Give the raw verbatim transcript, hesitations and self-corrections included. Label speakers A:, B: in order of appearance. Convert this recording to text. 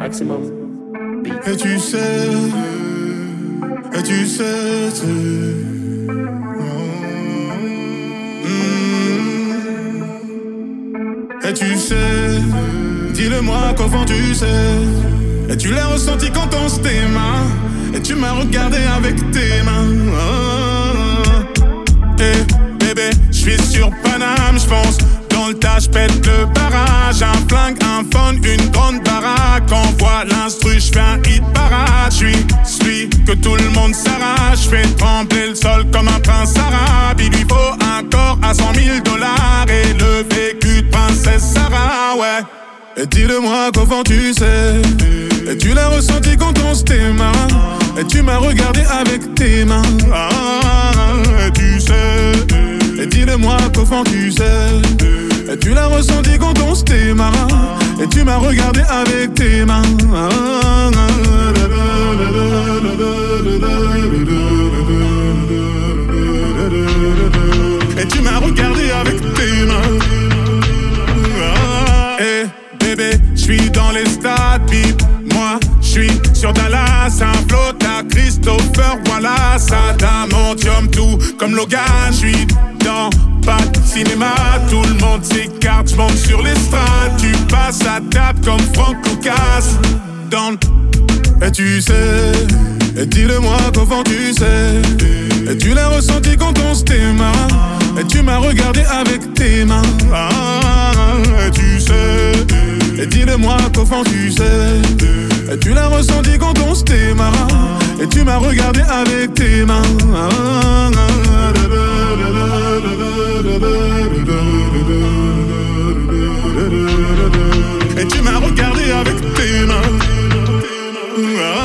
A: Maximum.
B: Et tu sais, et tu sais, tu... Mmh. Et tu sais, dis-le-moi qu'au fond tu sais. Et tu l'as ressenti quand on se tes mains. Et tu m'as regardé avec tes mains. Et bébé, j'suis sur Paname, j'pense. Dans le tas, j'pète le barrage. Un flingue, un phone, une grande baraque. Envoie l'instru, j'fais un hit parade. J'suis celui que tout le monde s'arrache. J'fais trembler le sol comme un prince arabe. Il lui faut un corps à cent mille dollars. Et le vécu de princesse Sarah, ouais. Et dis-le-moi qu'au fond tu sais. Et tu l'as ressenti quand on se tes mains. Et tu m'as regardé avec tes mains. Ah, et tu sais. Et dis-le-moi qu'au fond tu sais. Et tu l'as ressenti quand on se tes mains. Et tu m'as regardé avec tes mains. Et tu m'as regardé avec tes mains. Et bébé, j'suis dans les stades, bip. Moi, j'suis sur Dallas, un flot à Christopher, voilà, Sadamantium, tout comme Logan. J'suis dans pas de cinéma, tout le monde s'écarte, j'monte sur l'estrade. Tu passes à table comme Frank Lucas. Dans le... Et tu sais, et dis-le-moi qu'au fond tu sais. Et tu l'as ressenti quand on se tes mains. Et tu m'as regardé avec tes mains. Ah, et tu sais. Et dis-le-moi qu'au fond tu sais. Et tu l'as ressenti quand on se tes mains. Et tu m'as regardé avec tes mains. Et tu m'as regardé avec tes mains.